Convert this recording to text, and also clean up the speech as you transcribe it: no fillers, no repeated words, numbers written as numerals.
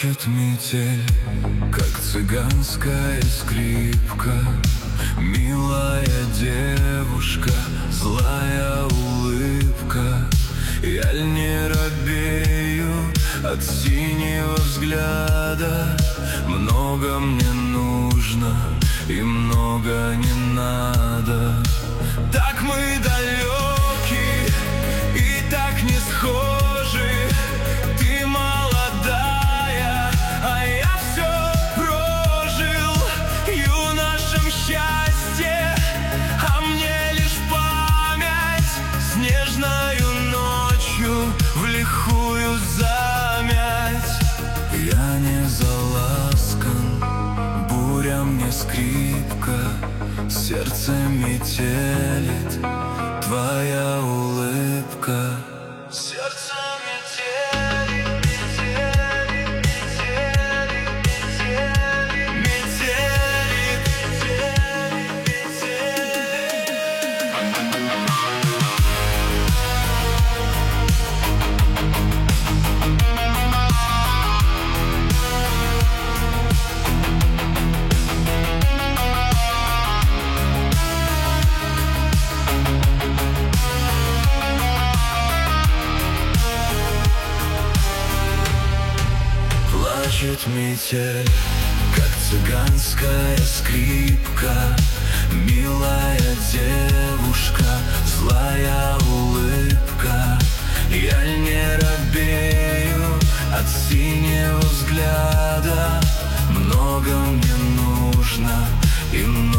Плачет метель, как цыганская скрипка. Милая девушка, злая улыбка. Я ль не робею от синего взгляда? Много мне нужно и много не надо. Так мы далеки и так не схожи. Ты молодая, а я все прожил. Юношем счастье, а мне лишь память. Снежною ночью в лихую замять. Я не заласкан, буря мне скрипка. Сердце метелит, твоя улыбка. Сердце метелит, метелит, метелит, метелит, метелит, Плачет метель, как цыганская скрипка. Милая девушка, злая улыбка. Я ль не робею от синего взгляда? Много мне нужно и много